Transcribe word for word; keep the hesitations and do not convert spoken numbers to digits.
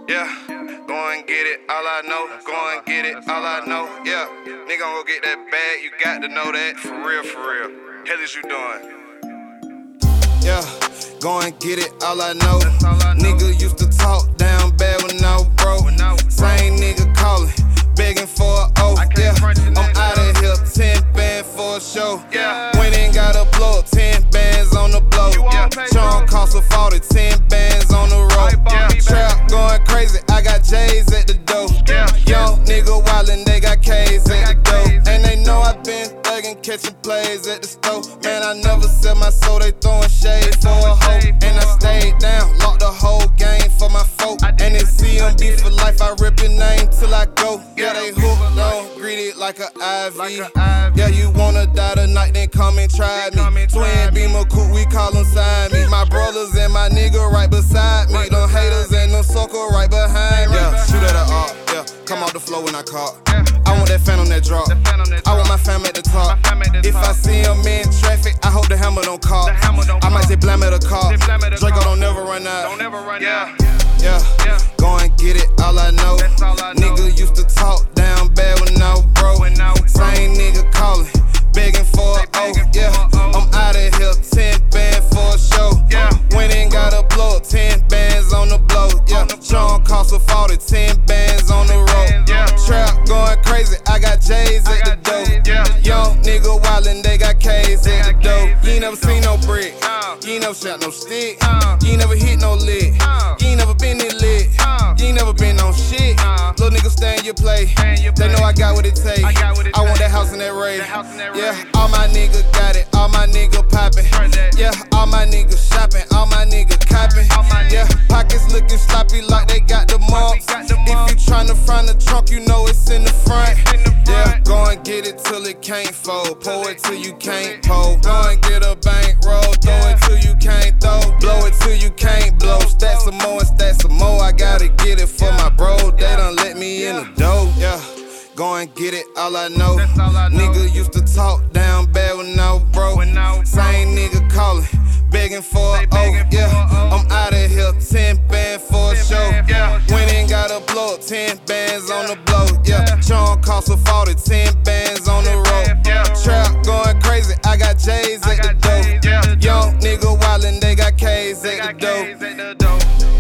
Yeah, go and get it, all I know. Go and get it, all I know. Yeah, nigga gon' go get that bag, you got to know that. For real, for real. Hell is you doing? Yeah, go and get it, all I know. Nigga used to talk down bad when I was broke. Same nigga calling, begging for a oath. Yeah, I'm out of here, ten band for a show. Yeah, went and got a blow, ten bands on the blow. Yeah, Sean cost a forty, ten bands on the road. Yeah, trap going crazy, I got J's at the door. Yeah, young nigga wildin', they got K's at the door. And they know I been thuggin', catching plays at the store. Man, I never sell my soul, they throwing shade for a hoe. And I stayed down, locked the whole game for my folk. And they C M B for life, I rip your name till I go. Yeah, they hooked on, greeted like a I V. Yeah, you wanna die tonight, then come and try me. Twin beamer coupe, we call them sign me. My brothers and my nigga right beside me. Them haters and them sucker right behind me. Yeah, shoot at a art, yeah, come off the floor when I caught. I want that phantom that drop. I want my fam at the top. If I see him in traffic, I hope the hammer don't call. I might say blam at a car. Draco don't never run out. Yeah, yeah, go and get it, all I know. Nigga used to talk down bad when I was broke. Same nigga calling, begging for a oath. Yeah, I'm out of here, ten band for a show. Went and got a blow, ten bands on the blow. Yeah, Sean cost a forty, ten bands on the road. Trap going crazy, I got J's at the door. Young nigga wildin', they got K's at the door. You ain't never seen no brick, you ain't never shot no stick, you ain't never hit no lick, you ain't never been in lit, you ain't never been on shit. Little nigga stay in your play, they know I got what it take. I want that house in that raid. Yeah, all my niggas got it, all my niggas poppin'. Yeah, all my niggas shopping, all my niggas copping. Yeah, pockets looking sloppy like they got the marks. If you tryna find the trunk, you know it's in the front. Yeah, go and get it till it can't fold. Pour it till you can't pull. Go and get a bank roll. Throw it till you can't throw. Blow it till you can't blow. Stack some more and stack some more. I gotta get it for my bro. They done let me in the dough. Yeah, go and get it, all I know. Nigga used to talk down bad when I was broke. Same nigga calling, begging for a oath. Yeah, I'm out of here, ten band for a show. Went and got a blow, ten bands on the blow. Yeah, Sean cost a forty, ten bands on the road. Trap going crazy, I got J's at the door. Young nigga wildin', they got K's at the door.